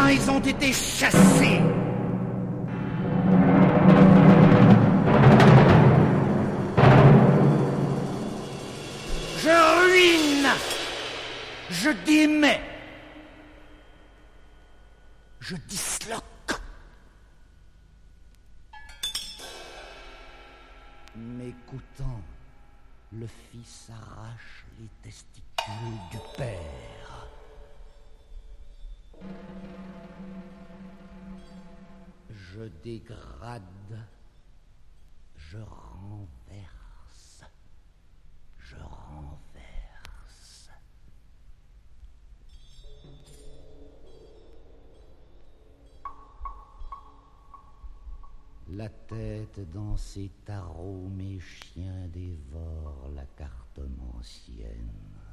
Enfin, ils ont été chassés. Je ruine. Je démets. Je disloque. M'écoutant, le fils arrache les testicules du père. Je dégrade, je renverse, je renverse. La tête dans ses tarots, mes chiens dévorent la cartomancienne.